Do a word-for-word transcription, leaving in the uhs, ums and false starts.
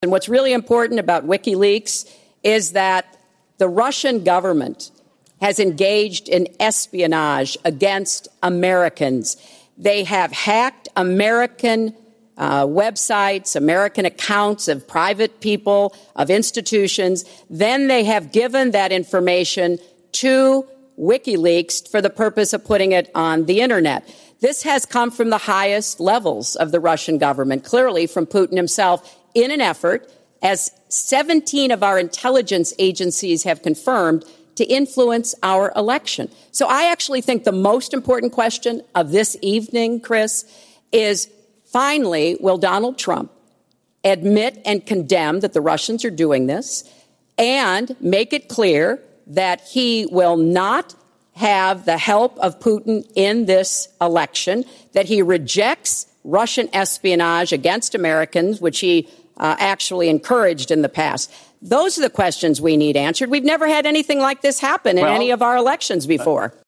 And what's really important about WikiLeaks is that the Russian government has engaged in espionage against Americans. They have hacked American uh, websites, American accounts of private people, of institutions. Then they have given that information to WikiLeaks for the purpose of putting it on the Internet. This has come from the highest levels of the Russian government, clearly from Putin himself, in an effort, as seventeen of our intelligence agencies have confirmed, to influence our election. So I actually think the most important question of this evening, Chris, is finally, will Donald Trump admit and condemn that the Russians are doing this and make it clear that he will not have the help of Putin in this election, that he rejects Russian espionage against Americans, which he uh, actually encouraged in the past. Those are the questions we need answered. We've never had anything like this happen in well, any of our elections before.